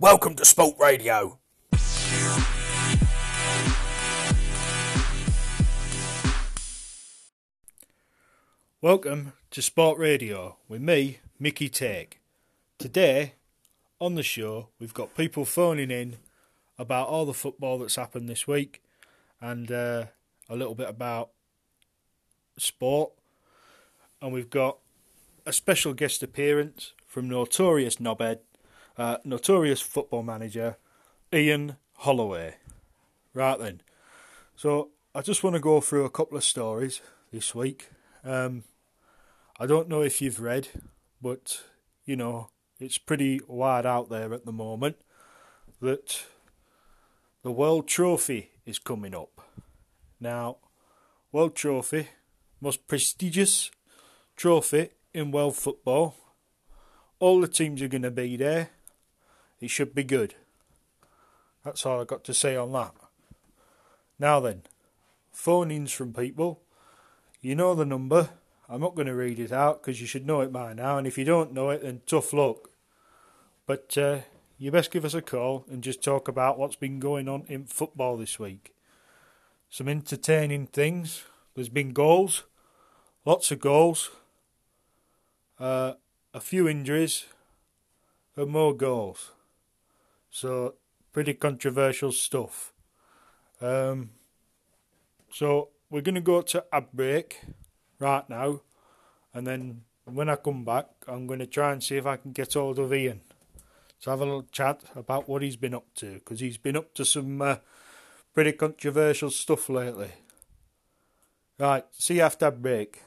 Welcome to Sport Radio. Welcome to Sport Radio with me, Mickey Take. Today, on the show, we've got people phoning in about all the football that's happened this week and a little bit about sport. And we've got a special guest appearance from notorious knobhead, notorious football manager, Ian Holloway. Right then, so I just want to go through a couple of stories this week. I don't know if you've read, but, you know, it's pretty wide out there at the moment that the World Trophy is coming up. Now, World Trophy, most prestigious trophy in world football. All the teams are going to be there. It should be good. That's all I've got to say on that. Now then, phone-ins from people. You know the number. I'm not going to read it out because you should know it by now. And if you don't know it, then tough luck. But you best give us a call and just talk about what's been going on in football this week. Some entertaining things. There's been goals. Lots of goals. A few injuries. And more goals. So, pretty controversial stuff. So, we're going to go to a break right now, and then when I come back, I'm going to try and see if I can get hold of Ian to have a little chat about what he's been up to, because he's been up to some pretty controversial stuff lately. Right, see you after a break.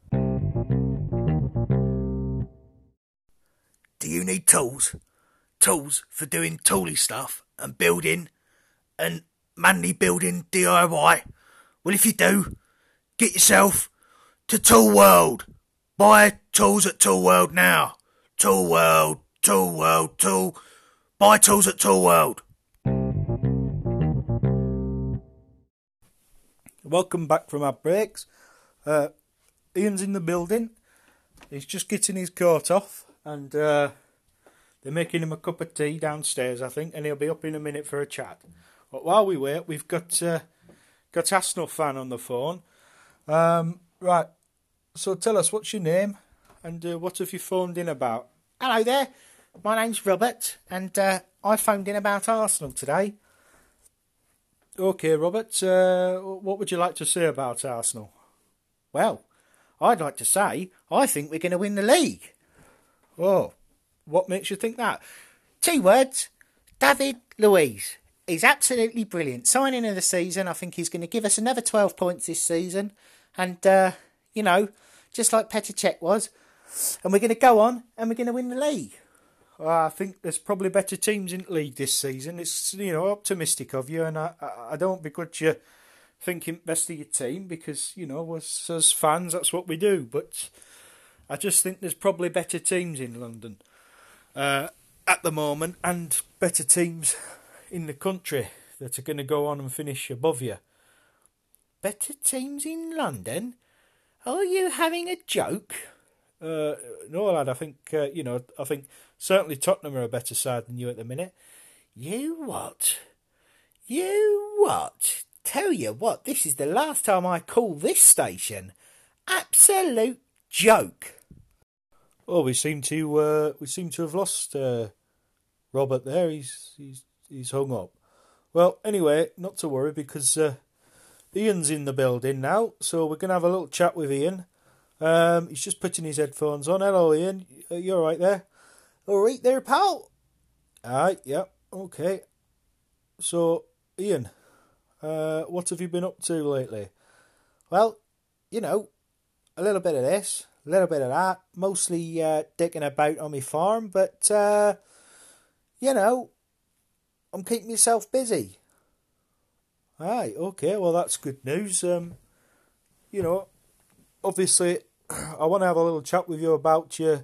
Do you need tools? Tools for doing tooly stuff and building and manly building DIY? Well, if you do, get yourself to Tool World. Buy tools at Tool World now. Tool World, Tool World, Tool. Buy tools at Tool World. Welcome back from our breaks. Ian's in the building. He's just getting his coat off, and they're making him a cup of tea downstairs, I think, and he'll be up in a minute for a chat. But while we wait, we've got Arsenal fan on the phone. Right, so tell us, what's your name, and what have you phoned in about? Hello there, my name's Robert, and I phoned in about Arsenal today. Okay, Robert, what would you like to say about Arsenal? Well, I'd like to say I think we're going to win the league. Oh, what makes you think that? 2 words, David Luiz. He's absolutely brilliant. Signing of the season, I think he's going to give us another 12 points this season. And, you know, just like Petr Cech was. And we're going to go on and we're going to win the league. I think there's probably better teams in the league this season. It's, you know, optimistic of you, and I don't begrudge you thinking best of your team because, you know, as fans, that's what we do. But I just think there's probably better teams in London at the moment, and better teams in the country that are going to go on and finish above you. Better teams in London? Are you having a joke? No, lad, I think, I think certainly Tottenham are a better side than you at the minute. You what? You what? Tell you what, this is the last time I call this station. Absolute joke. Oh, we seem to have lost Robert there. He's hung up. Well, anyway, not to worry because Ian's in the building now, so we're going to have a little chat with Ian. He's just putting his headphones on. Hello, Ian. You all right there? All right there, pal. Aye, yeah, okay. So, Ian, what have you been up to lately? Well, you know, a little bit of this, a little bit of that. Mostly dicking about on my farm, but, you know, I'm keeping myself busy. Aye, okay, well, that's good news. You know, obviously, I want to have a little chat with you about your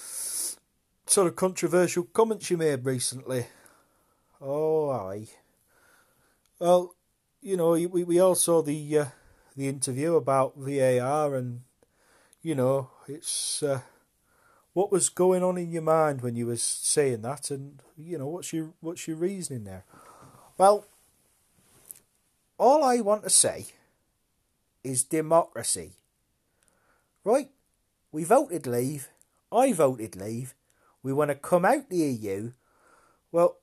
sort of controversial comments you made recently. Oh, aye. Well, you know, we all saw the interview about VAR, and you know, it's what was going on in your mind when you was saying that, and what's your reasoning there? Well, all I want to say is democracy. Right? We voted leave. I voted leave. We want to come out the EU. Well,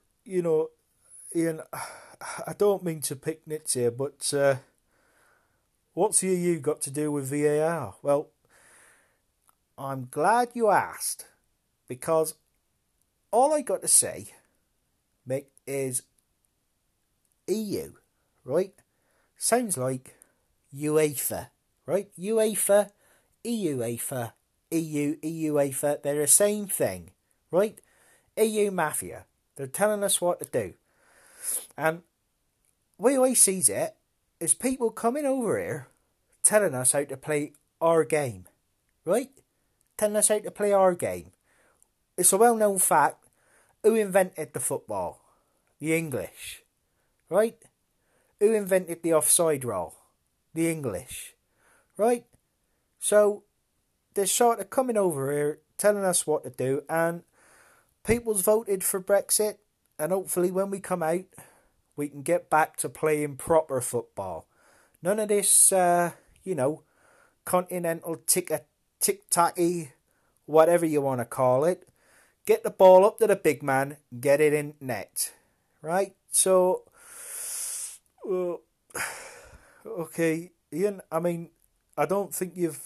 Ian, I don't mean to pick nits here, but what's the EU got to do with VAR? Well, I'm glad you asked, because all I got to say, Mick, is EU, right? Sounds like UEFA, right? UEFA, EUEFA, EU, EUEFA, they're the same thing, right? EU Mafia, they're telling us what to do. And the way I sees it is people coming over here telling us how to play our game, right? Telling us how to play our game. It's a well-known fact. Who invented the football? The English, right? Who invented the offside rule? The English, right? So they're sort of coming over here telling us what to do, and people's voted for Brexit, and hopefully when we come out, we can get back to playing proper football. None of this, continental tic-tacky, whatever you want to call it. Get the ball up to the big man, get it in net, right? So, okay, Ian. I mean, I don't think you've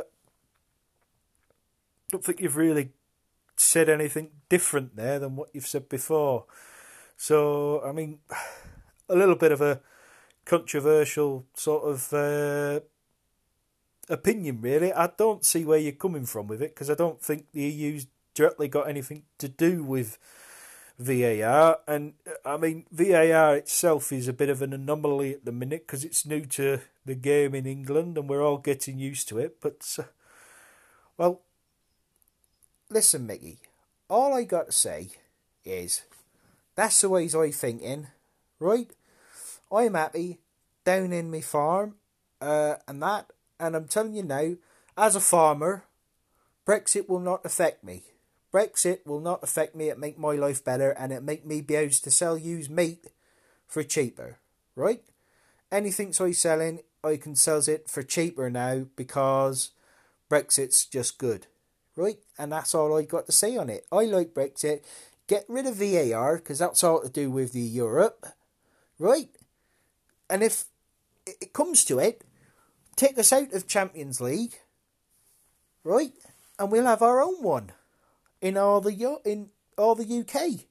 really said anything different there than what you've said before. So, I mean, a little bit of a controversial sort of opinion, really. I don't see where you're coming from with it, because I don't think the EU's directly got anything to do with VAR. And, I mean, VAR itself is a bit of an anomaly at the minute, because it's new to the game in England, and we're all getting used to it. But, well, listen, Mickey, all I got to say is, that's the ways I'm thinking, right? I'm happy down in my farm, and I'm telling you now, as a farmer, Brexit will not affect me. Brexit will not affect me. It make my life better, and it make me be able to sell used meat for cheaper, right? Anything I selling, I can sell it for cheaper now, because Brexit's just good, right? And that's all I got to say on it. I like Brexit. Get rid of VAR, because that's all to do with the Europe, right? And if it comes to it, take us out of Champions League, right? And we'll have our own one in all the UK.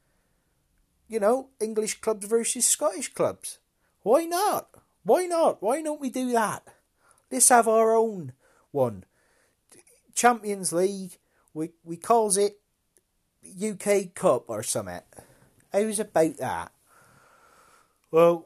English clubs versus Scottish clubs. Why not? Why not? Why don't we do that? Let's have our own one. Champions League, we calls it UK Cup or something. How's about that? Well,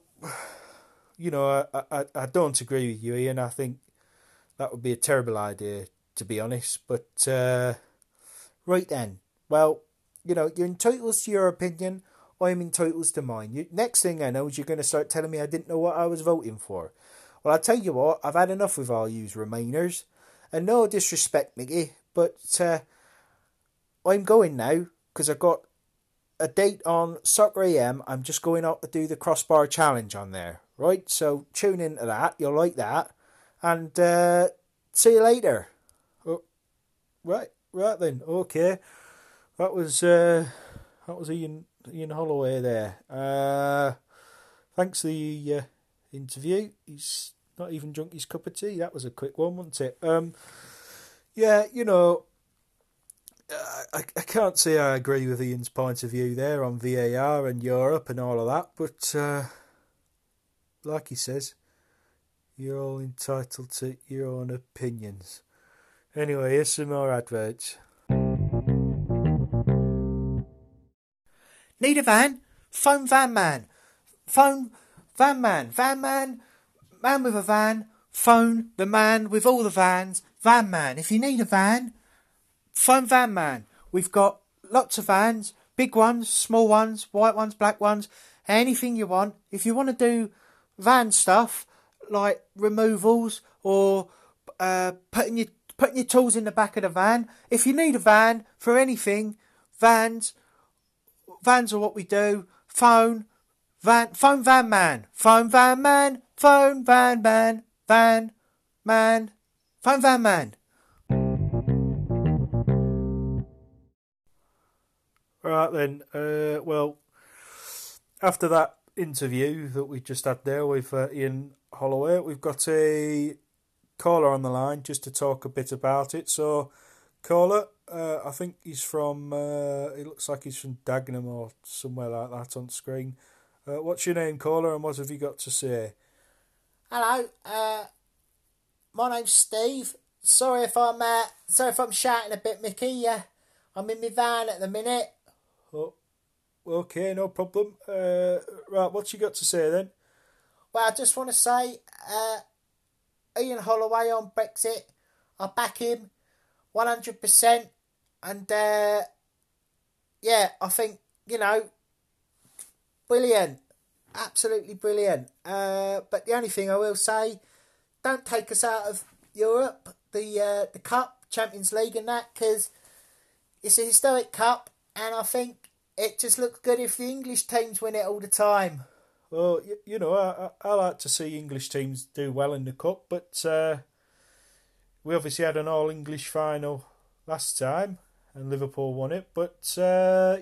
I don't agree with you, Ian. I think that would be a terrible idea, to be honest. But, right then. Well, you're entitled to your opinion. I'm entitled to mine. Next thing I know is you're going to start telling me I didn't know what I was voting for. Well, I'll tell you what, I've had enough with all yous Remainers. And no disrespect, Mickey, but I'm going now, because I've got a date on Soccer AM. I'm just going out to do the crossbar challenge on there, right? So tune into that, you'll like that, and see you later. Oh, right then, okay. That was Ian Holloway there. Thanks for the interview. He's not even drunk his cup of tea. That was a quick one, wasn't it? Yeah, I can't say I agree with Ian's point of view there on VAR and Europe and all of that, but like he says, you're all entitled to your own opinions. Anyway, here's some more adverts. Need a van? Phone Van Man. Phone Van Man. Van Man. Man with a van. Phone the man with all the vans. Van Man. If you need a van, phone Van Man. We've got lots of vans. Big ones, small ones, white ones, black ones. Anything you want. If you want to do van stuff, like removals or putting putting your tools in the back of the van. If you need a van for anything, vans are what we do. Phone van man, phone van man, phone van man, van man, phone van man. Right then, well, after that interview that we just had there with Ian Holloway, we've got a caller on the line just to talk a bit about it. So, caller, I think he's from, it looks like he's from Dagenham or somewhere like that on screen. What's your name, caller, and what have you got to say? Hello, my name's Steve. Sorry if I'm shouting a bit, Mickey. I'm in my van at the minute. Oh, okay, no problem. Right, what's you got to say then? Well, I just want to say, Ian Holloway on Brexit, I back him 100%. And, yeah, I think, brilliant. Absolutely brilliant. But the only thing I will say, don't take us out of Europe, the Cup, Champions League and that, because it's a historic cup, and I think it just looks good if the English teams win it all the time. Well, I like to see English teams do well in the Cup, but we obviously had an all-English final last time, and Liverpool won it. But, I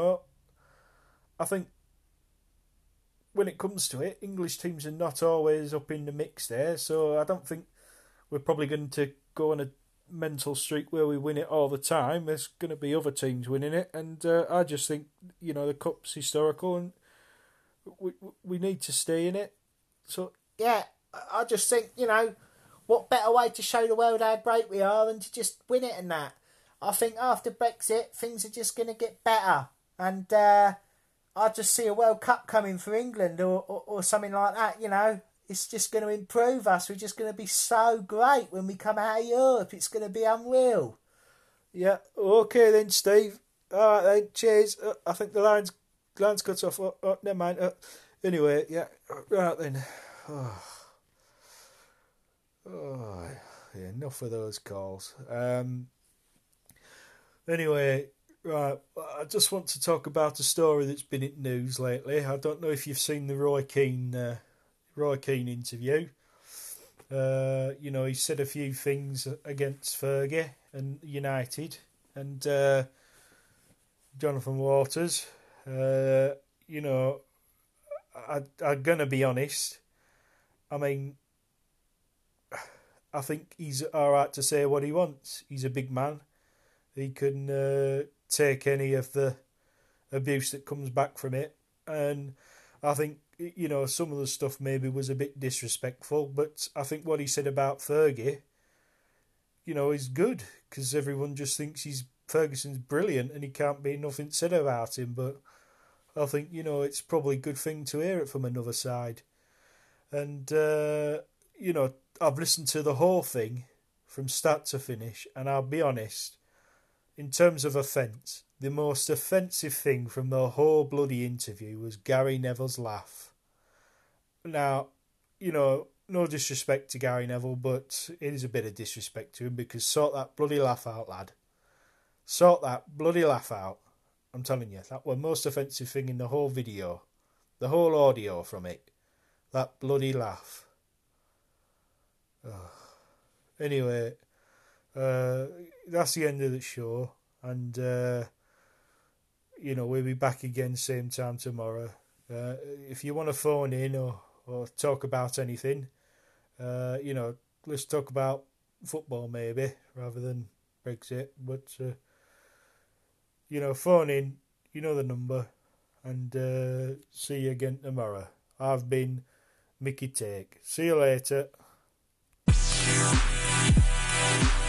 think when it comes to it, English teams are not always up in the mix there, so I don't think we're probably going to go on a mental streak where we win it all the time. There's going to be other teams winning it, and I just think the Cup's historical and we need to stay in it. So yeah, I just think what better way to show the world how great we are than to just win it and that. I think after Brexit things are just going to get better, and I just see a World Cup coming for England or something like that. It's just going to improve us. We're just going to be so great when we come out of Europe. It's going to be unreal. Yeah, okay then, Steve. All right then, cheers. I think the line's cut off. Oh, never mind. Anyway, yeah, right then. Yeah, enough of those calls. Anyway, right, I just want to talk about a story that's been in news lately. I don't know if you've seen the Roy Keane interview. He said a few things against Fergie and United and Jonathan Waters. I'm gonna be honest. I mean, I think he's all right to say what he wants. He's a big man. He can take any of the abuse that comes back from it, and I think some of the stuff maybe was a bit disrespectful, but I think what he said about Fergie, is good, because everyone just thinks Ferguson's brilliant and he can't be nothing said about him, but I think, it's probably a good thing to hear it from another side. And, I've listened to the whole thing from start to finish, and I'll be honest, in terms of offence, the most offensive thing from the whole bloody interview was Gary Neville's laugh. Now, no disrespect to Gary Neville, but it is a bit of disrespect to him, because sort that bloody laugh out, lad. Sort that bloody laugh out. I'm telling you, that was the most offensive thing in the whole video. The whole audio from it. That bloody laugh. Oh. Anyway, that's the end of the show, and we'll be back again same time tomorrow. If you want to phone in or talk about anything, let's talk about football maybe rather than Brexit. But phone in, the number, and see you again tomorrow. I've been Mickey Take. See you later.